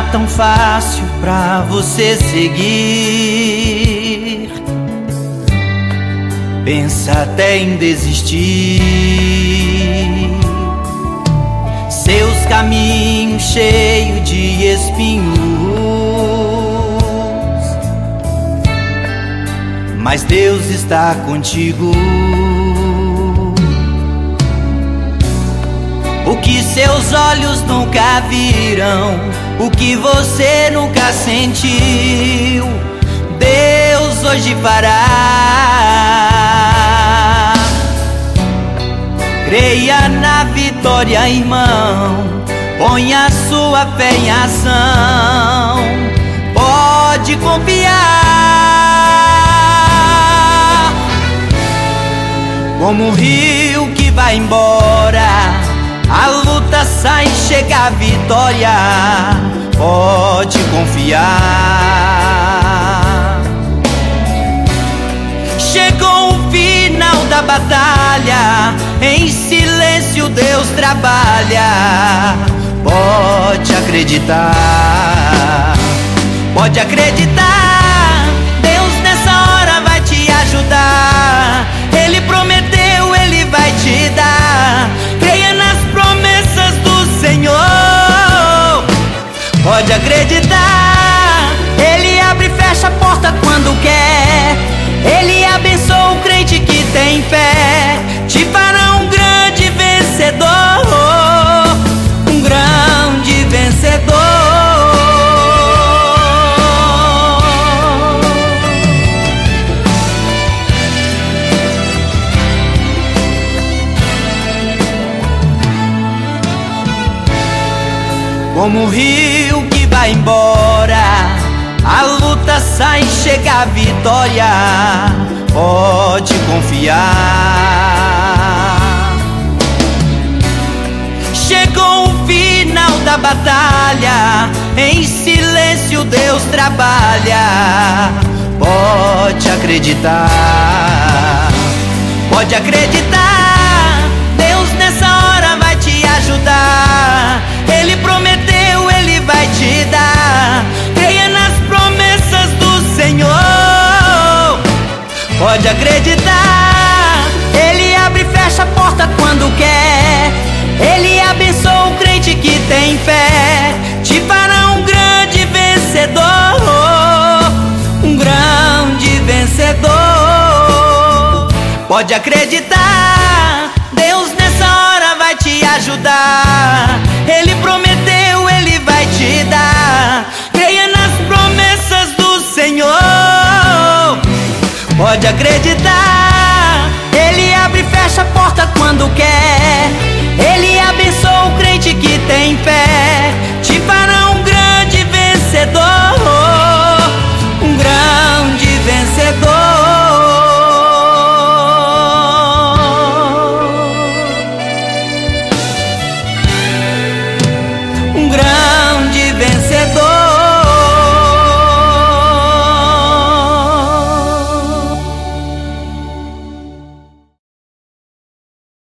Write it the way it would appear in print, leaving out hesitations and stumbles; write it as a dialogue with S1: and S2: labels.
S1: tão fácil pra você seguir. Pensa até em desistir. Seus caminhos cheios de espinhos, mas Deus está contigo. O que seus olhos nunca viram, o que você nunca sentiu, Deus hoje fará. Creia na vitória, irmão, ponha sua fé em ação, pode confiar. Como um rio que vai embora, a luta sai, chega a vitória, pode confiar. Chegou o final da batalha, em silêncio Deus trabalha, pode acreditar. Pode acreditar, Deus nessa hora vai te ajudar. Ele prometeu, Ele vai te dar. Creia nas promessas do Senhor. Pode acreditar, Ele abre e fecha a porta quando quer. Ele abençoa o crente que tem fé, te fará um grande vencedor, um grande vencedor. Como o rio que vai embora, a luta sai, chega a vitória, pode confiar. Chegou o final da batalha, em silêncio Deus trabalha, pode acreditar. Pode acreditar, Deus nessa hora vai te ajudar. Ele prometeu, Ele vai te dar. Creia nas promessas do Senhor. Pode acreditar, Ele abre e fecha a porta quando quer. Ele abençoa o crente que tem fé, te fará um grande vencedor, um grande vencedor. Pode acreditar, Deus nessa hora vai te ajudar. Ele prometeu, Ele vai te dar. Creia nas promessas do Senhor. Pode acreditar, Ele abre e fecha a porta quando quer. Ele abençoa o crente que tem fé,